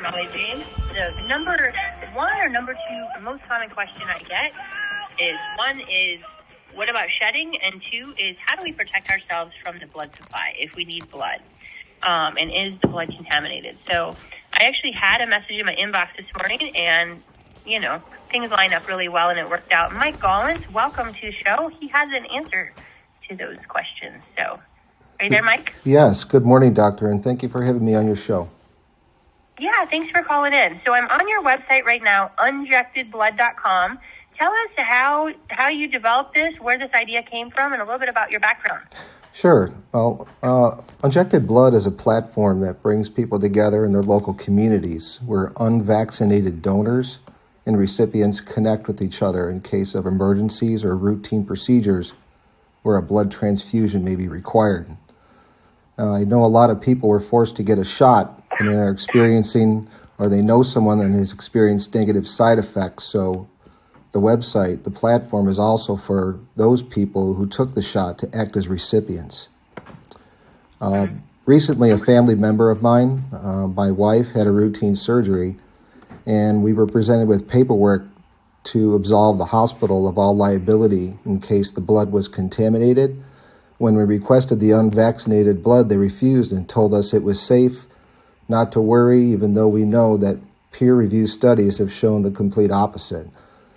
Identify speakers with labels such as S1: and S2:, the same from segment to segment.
S1: Molly James. The number one or number two most common question I get is, one is, what about shedding? And two is, how do we protect ourselves from the blood supply if we need blood? And is the blood contaminated? So I actually had a message in my inbox this morning, and, you know, things line up really well, and it worked out. Mike Gollins, welcome to the show. He has an answer to those questions. So, are you there, Mike?
S2: Yes. Good morning, doctor, and thank you for having me on your show.
S1: Yeah, thanks for calling in. So I'm on your website right now, unjectedblood.com. Tell us how you developed this, where this idea came from, and a little bit about your background.
S2: Sure. Well, Unjected Blood is a platform that brings people together in their local communities where unvaccinated donors and recipients connect with each other in case of emergencies or routine procedures where a blood transfusion may be required. I know a lot of people were forced to get a shot and are experiencing, or they know someone that has experienced negative side effects. So the website, the platform, is also for those people who took the shot to act as recipients. Recently, a family member of mine, my wife, had a routine surgery, and we were presented with paperwork to absolve the hospital of all liability in case the blood was contaminated. When we requested the unvaccinated blood, they refused and told us it was safe, not to worry, even though we know that peer-reviewed studies have shown the complete opposite.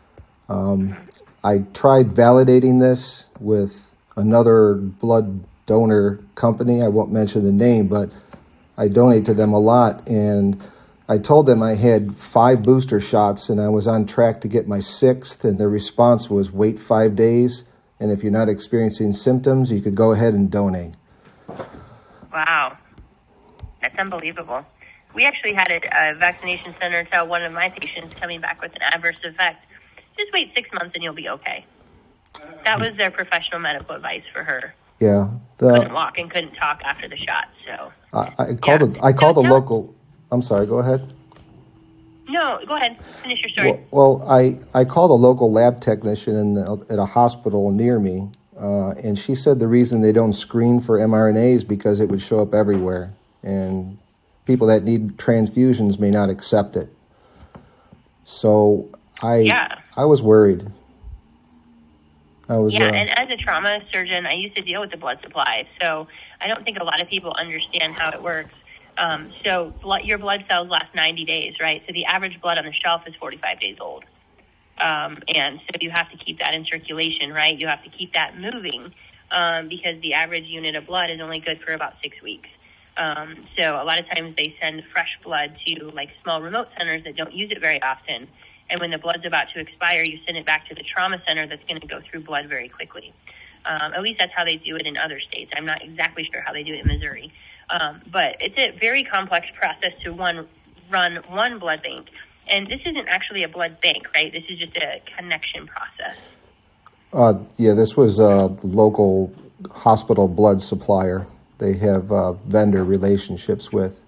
S2: I tried validating this with another blood donor company. I won't mention the name, but I donate to them a lot, and I told them I had 5 booster shots and I was on track to get my 6th, and their response was wait 5 days, and if you're not experiencing symptoms, you could go ahead and donate.
S1: Wow. That's unbelievable. We actually had a vaccination center tell one of my patients coming back with an adverse effect, just wait 6 months and you'll be okay. That was their professional medical advice for her.
S2: Yeah.
S1: Couldn't walk and couldn't talk after the shot. So
S2: I called a local. I'm sorry, go ahead.
S1: No, go ahead. Finish your story.
S2: Well, I called a local lab technician at a hospital near me, and she said the reason they don't screen for mRNA is because it would show up everywhere, and people that need transfusions may not accept it. So I was worried.
S1: And as a trauma surgeon, I used to deal with the blood supply, so I don't think a lot of people understand how it works. So your blood cells last 90 days, right? So the average blood on the shelf is 45 days old. And so you have to keep that in circulation, right? You have to keep that moving because the average unit of blood is only good for about 6 weeks. So a lot of times they send fresh blood to like small remote centers that don't use it very often. And when the blood's about to expire, you send it back to the trauma center that's going to go through blood very quickly. At least that's how they do it in other states. I'm not exactly sure how they do it in Missouri. But it's a very complex process to run one blood bank. And this isn't actually a blood bank, right? This is just a connection process.
S2: This was a local hospital blood supplier. They have vendor relationships with.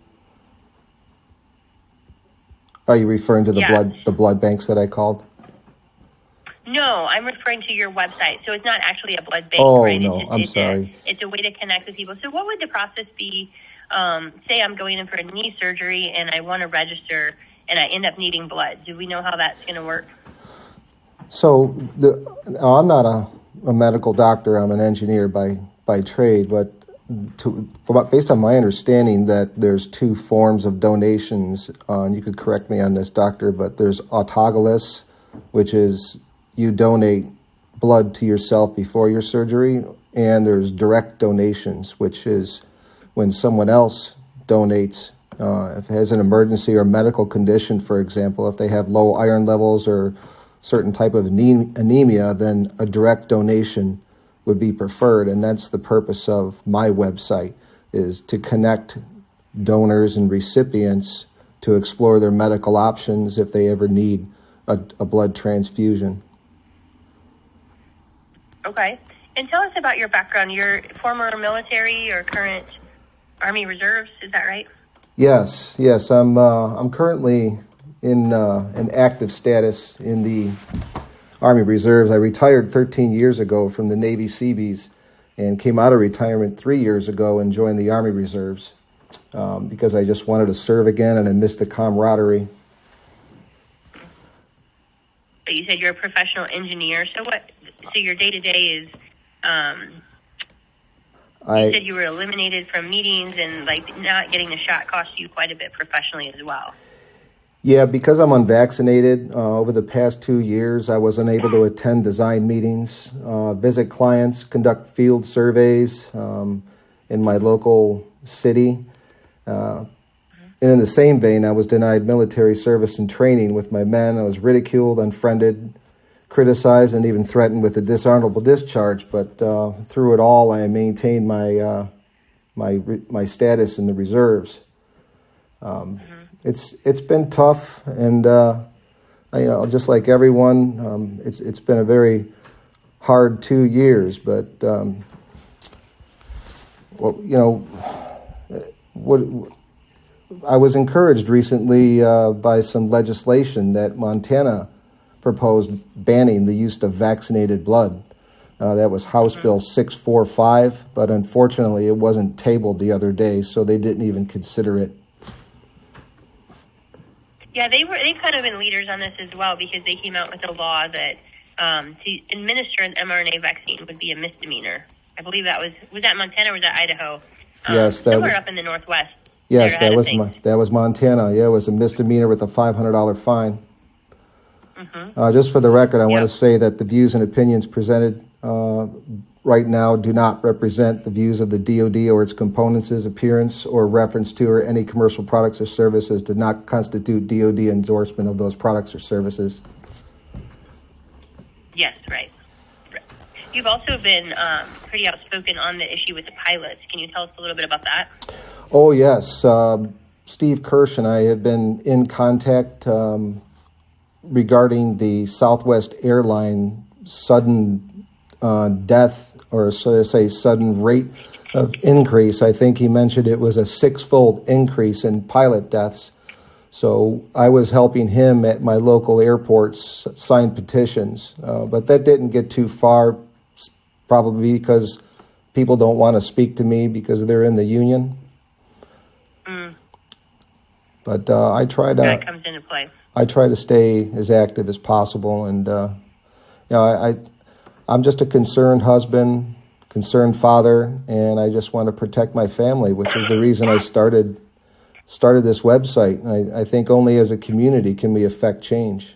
S2: Are you referring to the blood banks that I called?
S1: No, I'm referring to your website. So it's not actually a blood bank,
S2: right?
S1: Oh,
S2: no, I'm sorry.
S1: It's a way to connect with people. So what would the process be? Say I'm going in for a knee surgery and I want to register and I end up needing blood. Do we know how that's going to work?
S2: So I'm not a medical doctor. I'm an engineer by trade, but based on my understanding that there's 2 forms of donations, and you could correct me on this, doctor, but there's autologous, which is you donate blood to yourself before your surgery, and there's direct donations, which is when someone else donates, if it has an emergency or medical condition, for example, if they have low iron levels or certain type of anemia, then a direct donation would be preferred, and that's the purpose of my website, is to connect donors and recipients to explore their medical options if they ever need a blood transfusion.
S1: Okay. And tell us about your background. You're former military or current Army Reserves, is that right?
S2: Yes. I'm currently in an active status in the Army Reserves. I retired 13 years ago from the Navy Seabees and came out of retirement 3 years ago and joined the Army Reserves. because I just wanted to serve again and I missed the camaraderie.
S1: But you said you're a professional engineer. So your day-to-day is, you said you were eliminated from meetings and like not getting the shot cost you quite a bit professionally as well.
S2: Yeah, because I'm unvaccinated, over the past 2 years, I was unable to attend design meetings, visit clients, conduct field surveys in my local city. And in the same vein, I was denied military service and training with my men. I was ridiculed, unfriended, criticized, and even threatened with a dishonorable discharge. But through it all, I maintained my status in the reserves. It's been tough, and just like everyone, it's been a very hard 2 years. But I was encouraged recently by some legislation that Montana proposed banning the use of vaccinated blood. That was House Bill 645, but unfortunately it wasn't tabled the other day, so they didn't even consider it.
S1: Yeah, they've kind of been leaders on this as well, because they came out with a law that to administer an mRNA vaccine would be a misdemeanor. I believe that was that Montana or was that Idaho?
S2: Yes,
S1: somewhere up in the Northwest.
S2: Yes, that was Montana. Yeah, it was a misdemeanor with a $500 fine. Just for the record, I want to say that the views and opinions presented right now do not represent the views of the DoD or its components. Appearance or reference to or any commercial products or services did not constitute DoD endorsement of those products or services.
S1: Yes, right. You've also been pretty outspoken on the issue with the pilots. Can you tell us a little bit about that?
S2: Oh, yes. Steve Kirsch and I have been in contact regarding the Southwest Airline sudden death, or so to say sudden rate of increase. I think he mentioned it was a 6-fold increase in pilot deaths. So I was helping him at my local airports sign petitions, but that didn't get too far, probably because people don't want to speak to me because they're in the union. But I try to.
S1: That comes into play.
S2: I try to stay as active as possible, and I'm just a concerned husband, concerned father, and I just want to protect my family, which is the reason I started this website. And I think only as a community can we affect change.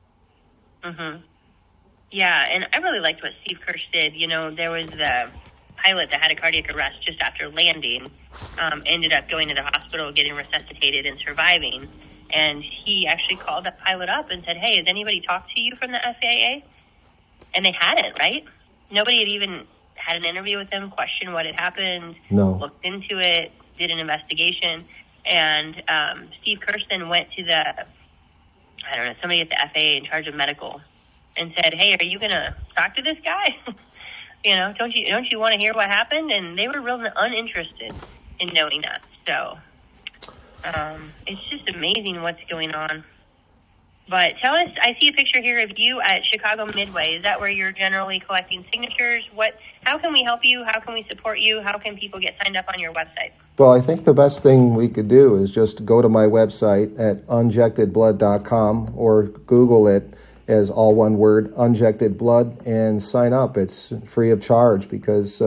S1: Yeah, and I really liked what Steve Kirsch did. You know, there was the pilot that had a cardiac arrest just after landing, ended up going to the hospital, getting resuscitated and surviving. And he actually called that pilot up and said, "Hey, has anybody talked to you from the FAA?" And they hadn't, right? Nobody had even had an interview with him, questioned what had happened, looked into it, did an investigation. And Steve Kirsch then went to somebody at the FAA in charge of medical and said, "Hey, are you going to talk to this guy? Don't you want to hear what happened?" And they were real uninterested in knowing that. So it's just amazing what's going on. But tell us, I see a picture here of you at Chicago Midway. Is that where you're generally collecting signatures? How can we help you? How can we support you? How can people get signed up on your website?
S2: Well, I think the best thing we could do is just go to my website at unjectedblood.com or Google it as all one word, Unjected Blood, and sign up. It's free of charge because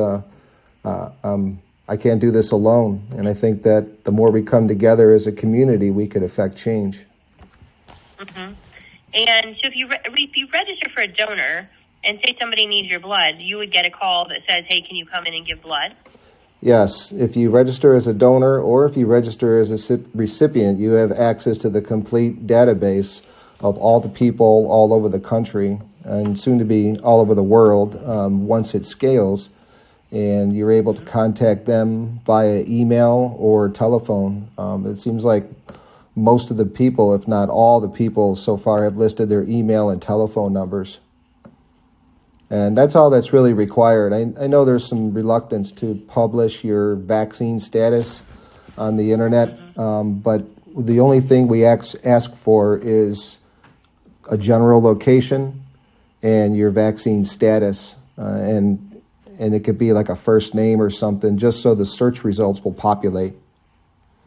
S2: I can't do this alone. And I think that the more we come together as a community, we could affect change.
S1: And so if you register for a donor and say somebody needs your blood, you would get a call that says, "Hey, can you come in and give blood?"
S2: Yes. If you register as a donor or if you register as a recipient, you have access to the complete database of all the people all over the country and soon to be all over the world once it scales. And you're able to contact them via email or telephone. It seems like most of the people, if not all the people so far, have listed their email and telephone numbers. And that's all that's really required. I know there's some reluctance to publish your vaccine status on the internet, but the only thing we ask for is a general location and your vaccine status, and it could be like a first name or something, just so the search results will populate.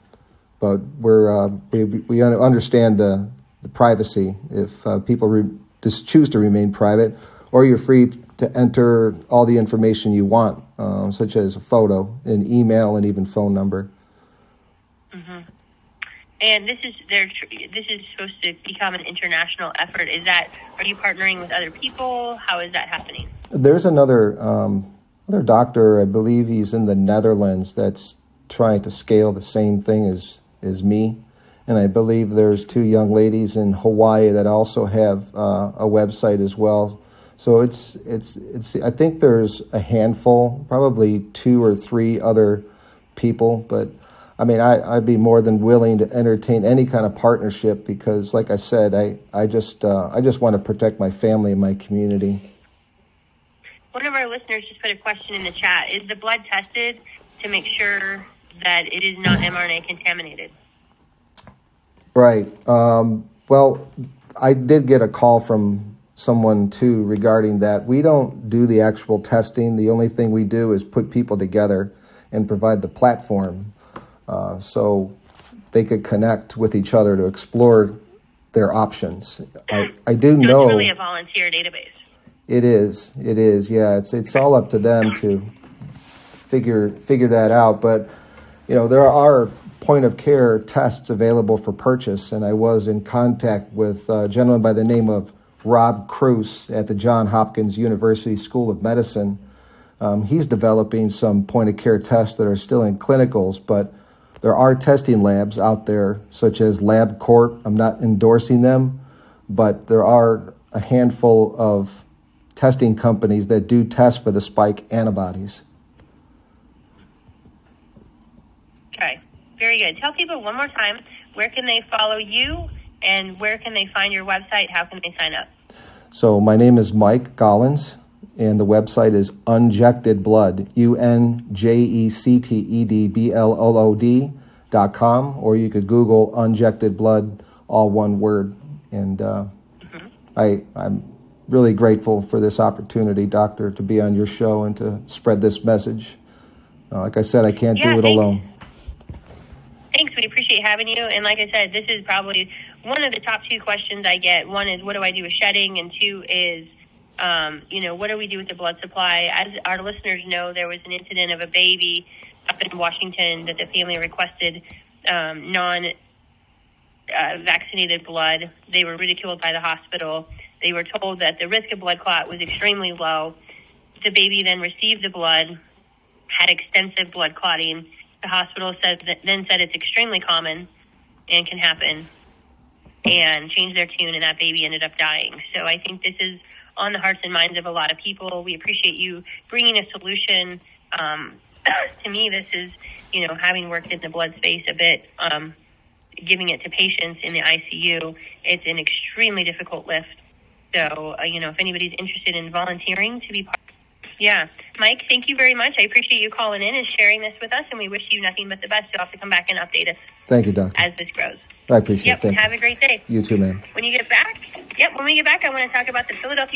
S2: but we understand the privacy. If people just choose to remain private, or you're free to enter all the information you want, such as a photo, an email, and even phone number.
S1: Mm-hmm. And this is supposed to become an international effort. Are you partnering with other people? How is that happening?
S2: There's another doctor, I believe he's in the Netherlands, that's trying to scale the same thing as me. And I believe there's 2 young ladies in Hawaii that also have a website as well. So it's I think there's a handful, probably 2 or 3 other people, but I mean, I'd be more than willing to entertain any kind of partnership because, like I said, I just want to protect my family and my community.
S1: One of our listeners just put a question in the chat. Is the blood tested to make sure that it is not mRNA contaminated?
S2: Right. Well, I did get a call from someone, too, regarding that. We don't do the actual testing. The only thing we do is put people together and provide the platform so they could connect with each other to explore their options. I do know
S1: it's really a volunteer database.
S2: It is. Yeah, it's all up to them to figure that out. But there are point of care tests available for purchase, and I was in contact with a gentleman by the name of Rob Cruz at the Johns Hopkins University School of Medicine. He's developing some point of care tests that are still in clinicals, but there are testing labs out there, such as LabCorp. I'm not endorsing them, but there are a handful of testing companies that do test for the spike antibodies.
S1: Okay, very good. Tell people one more time, where can they follow you and where can they find your website? How can they sign up?
S2: So my name is Mike Gollins, and the website is Unjected Blood, UNJECTEDBLOOD.com, or you could Google Unjected Blood, all one word. And I'm really grateful for this opportunity, Doctor, to be on your show and to spread this message. Like I said, I can't do it alone.
S1: Thanks. We appreciate having you. And like I said, this is probably one of the top 2 questions I get. One is, what do I do with shedding? And 2 is, what do we do with the blood supply? As our listeners know, there was an incident of a baby up in Washington that the family requested non-vaccinated blood. They were ridiculed by the hospital. They were told that the risk of blood clot was extremely low. The baby then received the blood, had extensive blood clotting. The hospital said it's extremely common and can happen, and changed their tune, and that baby ended up dying. So I think this is on the hearts and minds of a lot of people. We appreciate you bringing a solution. To me, this is, having worked in the blood space a bit, giving it to patients in the ICU, it's an extremely difficult lift. So, if anybody's interested in volunteering to be part. Yeah. Mike, thank you very much. I appreciate you calling in and sharing this with us, and we wish you nothing but the best. You'll have to come back and update us.
S2: Thank you, Doctor.
S1: As this grows.
S2: I appreciate it.
S1: Have a great day.
S2: You too, ma'am.
S1: When we get back, I want to talk about the Philadelphia